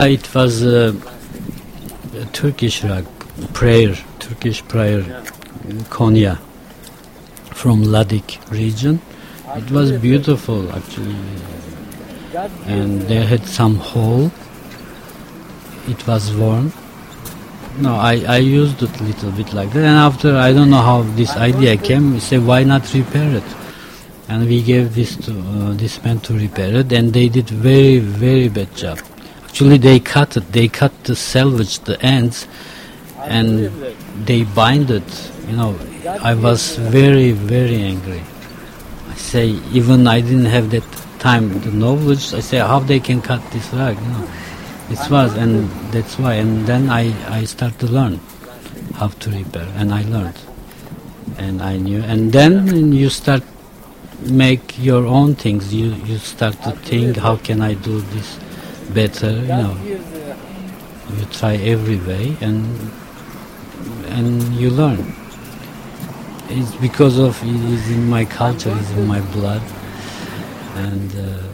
It was a Turkish rag, Turkish prayer, Konya, from Ladik region. It was beautiful actually, and they had some hole. It was warm. No, I used it a little bit like that, and after I don't know how this idea came. We said, why not repair it? And we gave this to this man to repair it, and they did very, very bad job. Actually, they cut it. They cut the salvage, the ends, and they bind it. You know, I was very, very angry. I say, even I didn't have that time, the knowledge. I say, how they can cut this rag? You know, it was, and that's why. And then I started to learn how to repair, and I learned, and I knew. And then you start make your own things. You start to think, how can I do this better? You know, you try every way, and you learn. It's because of it is in my culture, it's in my blood, and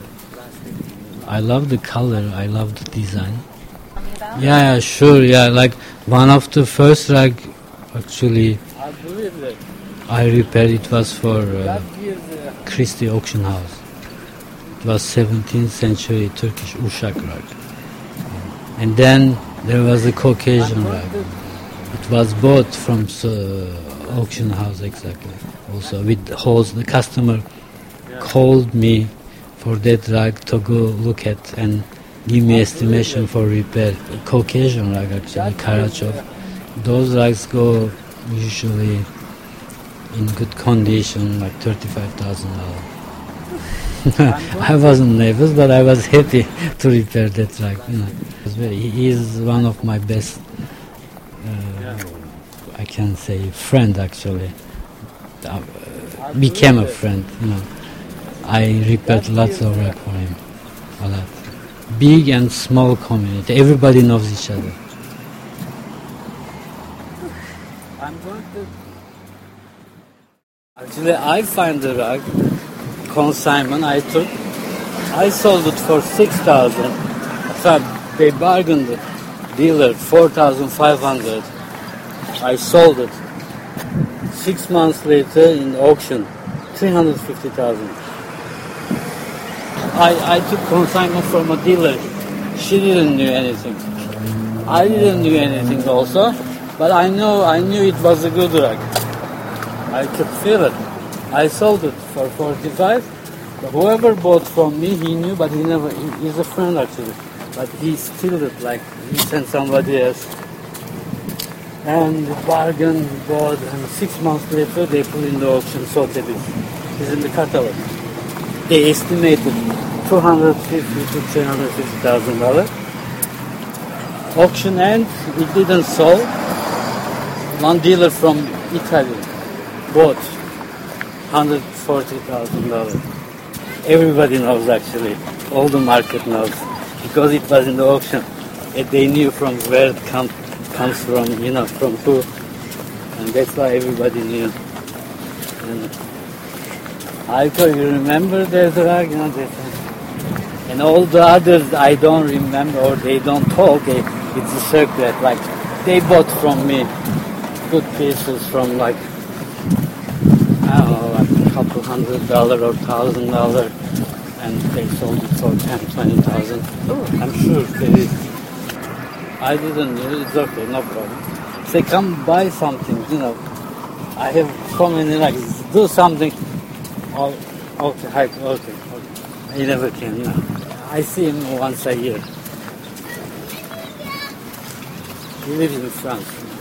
I love the color, I love the design. Yeah, sure. Yeah, like one of the first rag actually I repaired. It was for Christie auction house. It was 17th century Turkish Uşak rag. And then there was a Caucasian rag. It was bought from auction house exactly. Also with holes. The customer called me for that rag to go look at and give me estimation for repair. Caucasian rag actually, Karachov. Those rags go usually in good condition, like $35,000. I wasn't nervous, but I was happy to repair that rag. You know, he is one of my best, I can say, friend actually. Became a friend. You know, I repaired lots of rag for him, a lot. Big and small community. Everybody knows each other. I'm going to. Actually, I find the rag consignment I took. I sold it for 6,000. So they bargained the dealer 4,500. I sold it. 6 months later in auction, 350,000. I took consignment from a dealer. She didn't know anything. I didn't know anything also, but I knew it was a good rag. I could feel it. I sold it for 45. But whoever bought from me, he knew, but he's a friend actually. But he stole it, like he sent somebody else. And the bargain bought, and 6 months later they put in the auction, sold it. It's in the catalog. They estimated $250,000 to $350,000. Auction ends, it didn't sell. One dealer from Italy bought $140,000. Everybody knows actually, all the market knows, because it was in the auction. And they knew from where it comes from, you know, from who, and that's why everybody knew. And I thought, you remember there's a rag, you know, and all the others I don't remember, or they don't talk. It's a secret. Like they bought from me good pieces from like, I don't know, like a couple $100 or $1,000, and they sold it for $10,000, $20,000. I'm sure there is. I didn't know. It's okay, no problem. Say, come buy something, you know. I have so many rags. Do something. Oh, okay. He never came, you know. I see him once a year. He lives in France.